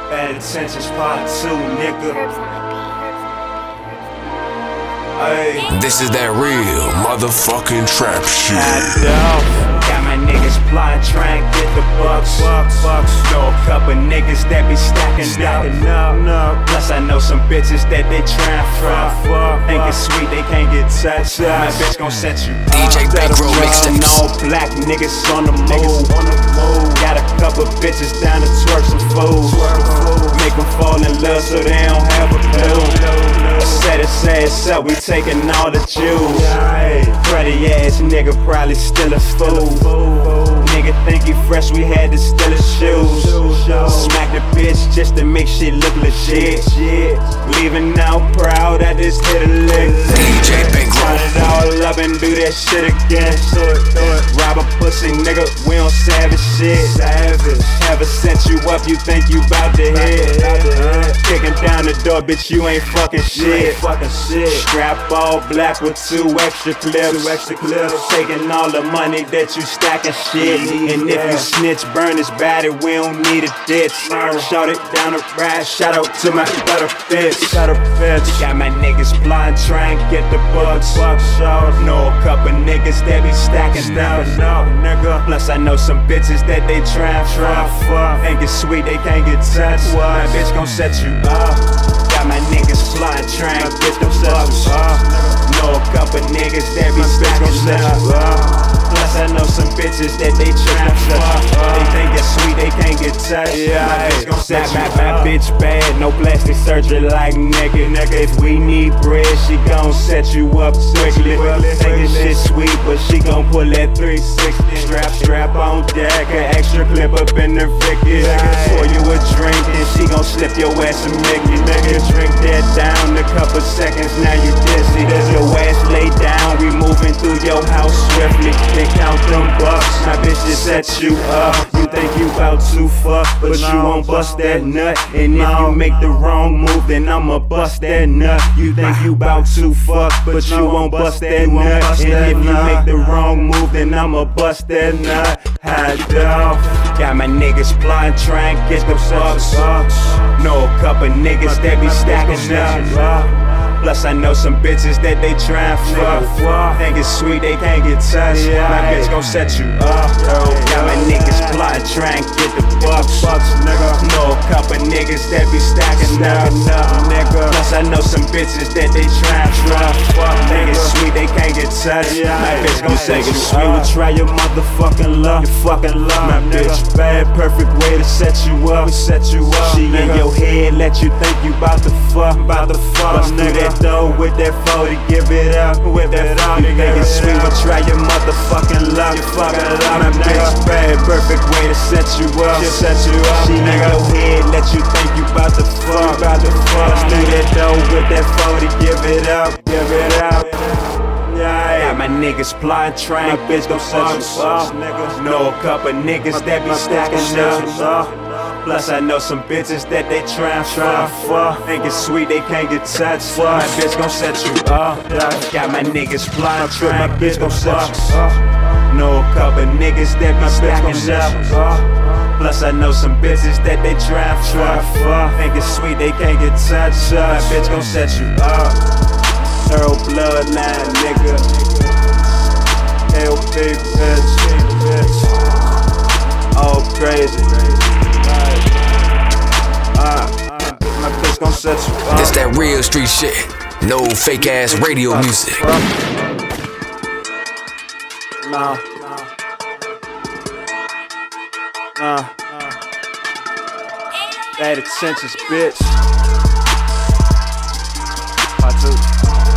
Bad Intentions Part 2, nigga. Ay. This is that real motherfucking trap shit. Got my niggas plotting, trying to get the bucks. Know a couple niggas that be stacking up. Plus I know some bitches that they tryin' fuck. Think it's sweet, they can't get touched. My bitch gon' set you up. DJ Bankroll mixtapes. All black niggas on the move. Got a couple bitches down to twerk some fools. Make them fall in love so they don't have a clue. Said it, say it's up, we taking all the Jews. Cruddy ass nigga probably still a fool. Nigga think he fresh, we had to steal his shoes. Smack the bitch just to make shit look legit. Leaving out proud, I just hit a lick. DJ Bankroll. Run it all up and do that shit again. Rob a pussy nigga, we on savage shit. Ever since you up, you think you bout to hit. Kicking down the door, bitch, you ain't fucking shit. Strap all black with two extra clips. Taking all the money that you stacking shit. And if you snitch, burn his body, we don't need a ditch. Shout it down the ride, shout out to my butter bitch. Got my niggas blind, trying to get the bucks. Know a couple niggas that be stacking up. Plus I know some bitches that they try fuck. Ain't get sweet, they can't get touched. My bitch gon' set you up. Got my niggas flying, trying to get the bucks. Know a couple niggas that be stacking up. Plus I know some bitches that they try fuck. They think it's sweet, they can't get touched. My bitch gon' set you up. My bitch bad, no plastic surgery like nigga. If we need bread, she gon' set you up quickly. Thinkin' shit sweet, but she gon' pull that 360. Strap on deck, an extra clip up in the Vicky. Pour you a drink, then she gon' slip your ass a Mickey. Nigga, drink that down a couple seconds, now you dizzy. Your ass lay down, we moving through your house swiftly. Then count them bucks, my bitch just set you up. You think you bout to fuck, but you won't bust that nut. And if you make the wrong move, then I'ma bust that nut. You think you bout to fuck, but you won't bust that nut. And if you make the wrong move, then I'ma bust that nut. Got my niggas plotting, trying to get the bucks. Know a couple niggas that be stacking up. Plus I know some bitches that they try fuck. Think it's sweet, they can't get touched. My bitch gon' set you up. Got my niggas plotting, trying to get the bucks. Know a couple niggas that be stacking up. Plus I know some bitches that they try fuck. Think it's sweet, they can't get touched. My bitch gon' set you up. We will try your motherfucking luck. My bitch bad, perfect way to set you up. She in your head, let you think you bout to fuck. Bust through that door with that 40, give it up. You think it's sweet, but try your motherfucking luck. My bitch bad, perfect way to set you up. She in your head, let you think you bout to fuck. Bust through that door with that 40, give it up. Got my niggas plotting, trying, bitch gon' set you up. Know a couple niggas that be stacking up. Plus I know some bitches that they try fuck. Think it's sweet, they can't get touched. My bitch gon' set you up. Got my niggas plotting, trying, bitch gon' set you up. Know a couple niggas that be stacking up. Plus I know some bitches that they try fuck. Think it's sweet, they can't get touched. My bitch gon' set you up. Earl bloodline, nigga. LP, bitch. All crazy. My bitch gon' set you up. This that real street shit. No fake ass radio music. Nah. Bad Intentions, bitch. Part 2.